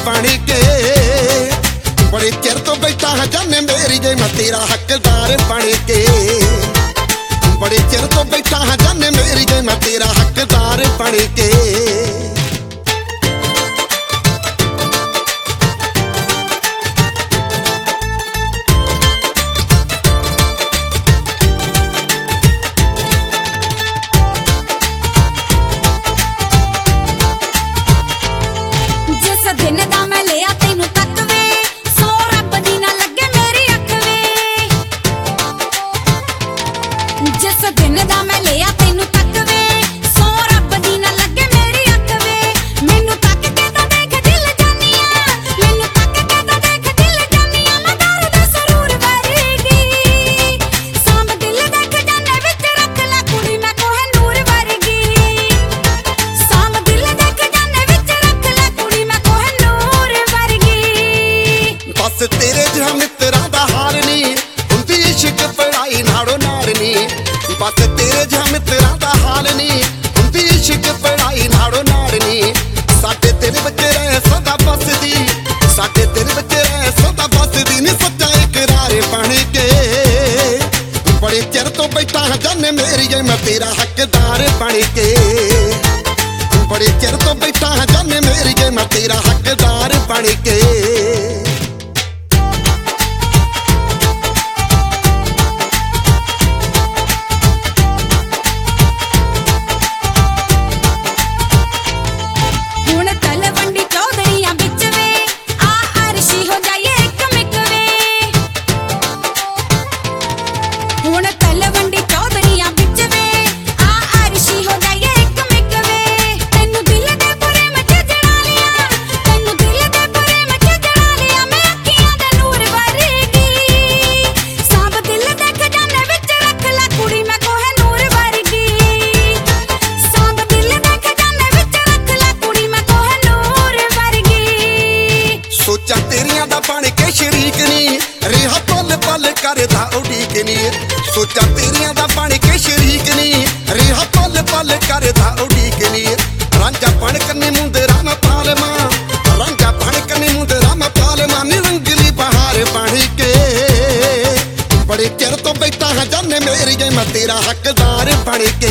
बन के। बड़े चिर तो बैठा है जाने मेरी जे मैं तेरा हकदार बन के। बड़े चिर तो बैठा है जाने मेरी जे मैं तेरा हकदार बन के। जिस दिन दा मैं लिया तैनू तक वे, सो रब दी ना लगे मेरी अख वे। मैनू तक के तां देख दिल जानिया, मैनू तक के तां देख दिल जानिया। मैं दर्द सरूर वर्गी, साम दिल देख जाने विच रख लै कुड़ी मैं कोहिनूर वर्गी। साम दिल देख जाने विच रख लै कुड़ी मैं कोहिनूर वर्गी। बस तेरे जिहा मित्तरां दा हाल नी, हुंदी इश्क पढ़ाई नालों नार नी। बस तेरे जिहा मित्तरां दा हाल नी, हुंदी इश्क पढ़ाई नालों नार नी। साडे दिल विच रह सदा बसदी, साडे दिल विच रह सदा बसदी नी सच्चा इकरार बन के। बड़े चिर तो बैठा है जाने मेरी जे मैं तेरा हकदार बन के। बड़े चिर तो बैठा है जाने मेरी जे मैं तेरा हकदार बन के। सोचा तेरियां दा बन के शरीक नी, रिहा पल पल करदा उड़ीक नी। सोचा तेरियां दा बन के शरीक नी, रिहा पल पल करदा उड़ीक नी। रांझा बन कन्नी मुंदरा मैं पालमा, रांझा बन कन्नी मुंदरा मैं पालमा। निरंगली बहार बन के। बड़े चिर तो बैठा है जाने मेरी जे मैं तेरा हकदार बन के।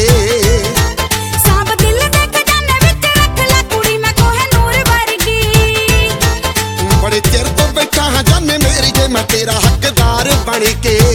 बड़े चिर तो बैठा है जाने मेरी जे मैं तेरा हकदार बन के।